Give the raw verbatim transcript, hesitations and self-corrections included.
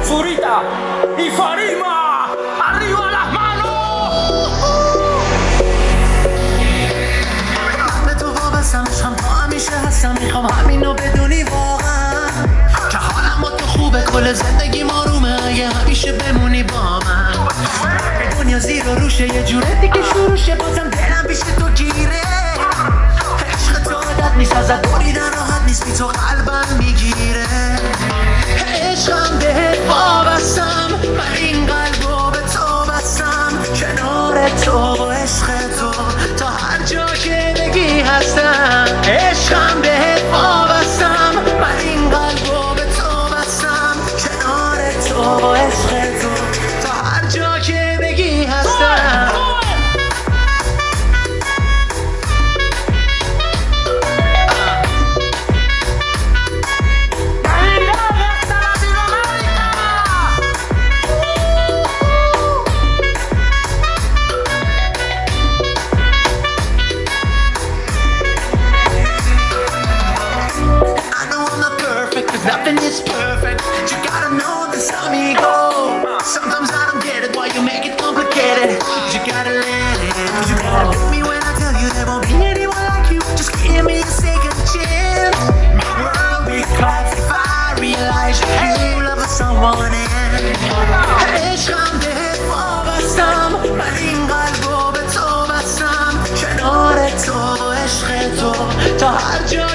Zurita y Farima. ¡Arriba las manos! به تو وابستم عشقم تا همیشه هستم میخوام همینو بدونی واقعا که حالم با تو خوبه کل زندگی آرومه اگه همیشه بمونی با من دنیا زیر و روشه یه جوره دیگه شروع شه بازم دلم پیش تو گیره عشق تو عادت نیست ازت بریدن راحت نیست بی تو قلبم میگیره عشقم بهت وابستم من این قلبو به تو بستم کنار تو و عشق تو تا هر جا که بگی هستم عشقم بهت وابستم من این قلبو به تو بستم کنار تو و عشق تو تا هر جا که بگی هستم Nothing is perfect, you gotta know this amigo. Sometimes I don't get it, why you make it complicated. You gotta let it, you gotta believe me when I tell you there won't be anyone like you. Just give me a second chance. My world will collapse if I realize you love someone else. عشقم بهت وابستم من این قلبو به تو بستم کنار تو عشق تو تا هر جا